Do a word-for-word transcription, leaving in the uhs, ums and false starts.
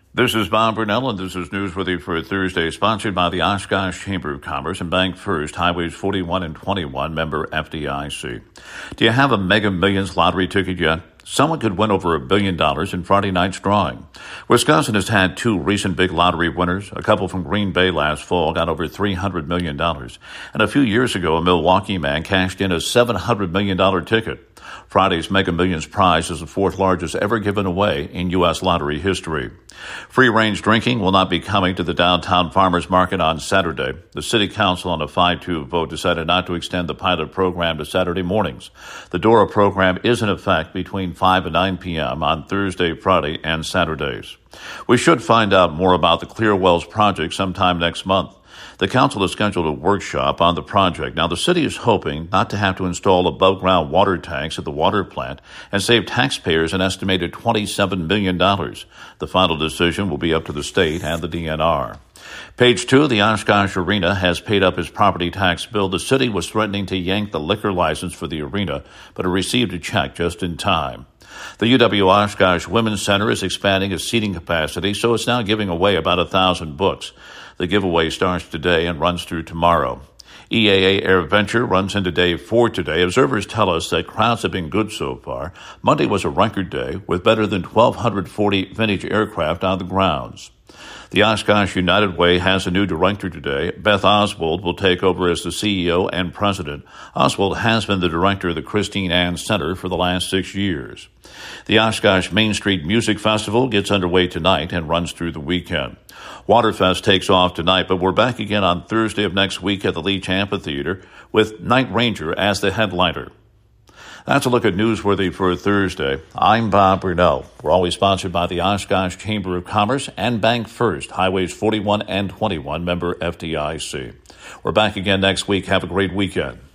This is Bob Burnell, and this is Newsworthy for Thursday, sponsored by the Oshkosh Chamber of Commerce and Bank First, Highways forty-one and twenty-one, member F D I C. Do you have a Mega Millions lottery ticket yet? Someone could win over a billion dollars in Friday night's drawing. Wisconsin has had two recent big lottery winners. A couple from Green Bay last fall got over three hundred million dollars. And a few years ago, a Milwaukee man cashed in a seven hundred million dollars ticket. Friday's Mega Millions prize is the fourth largest ever given away in U S lottery history. Free-range drinking will not be coming to the downtown farmers market on Saturday. The city council on a five two vote decided not to extend the pilot program to Saturday mornings. The DORA program is in effect between five and nine p.m. on Thursday, Friday, and Saturdays. We should find out more about the Clear Wells project sometime next month. The council has scheduled a workshop on the project. Now, the city is hoping not to have to install above-ground water tanks at the water plant and save taxpayers an estimated twenty-seven million dollars. The final decision will be up to the state and the D N R. Page two, the Oshkosh Arena has paid up its property tax bill. The city was threatening to yank the liquor license for the arena, but it received a check just in time. The U W Oshkosh Women's Center is expanding its seating capacity, so it's now giving away about a thousand books. The giveaway starts today and runs through tomorrow. E A A Air Venture runs into day four today. Observers tell us that crowds have been good so far. Monday was a record day with better than one thousand two hundred forty vintage aircraft on the grounds. The Oshkosh United Way has a new director today. Beth Oswald will take over as the C E O and president. Oswald has been the director of the Christine Ann Center for the last six years. The Oshkosh Main Street Music Festival gets underway tonight and runs through the weekend. Waterfest takes off tonight, but we're back again on Thursday of next week at the Leach Amphitheater with Night Ranger as the headliner. That's a look at Newsworthy for Thursday. I'm Bob Burnell. We're always sponsored by the Oshkosh Chamber of Commerce and Bank First, Highways forty-one and twenty-one, member F D I C. We're back again next week. Have a great weekend.